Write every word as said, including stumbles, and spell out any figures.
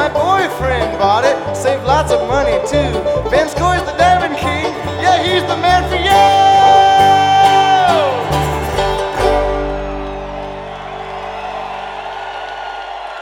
My boyfriend bought it, saved lots of money too. Ben Scoy's the Diamond King, yeah, he's the man for you.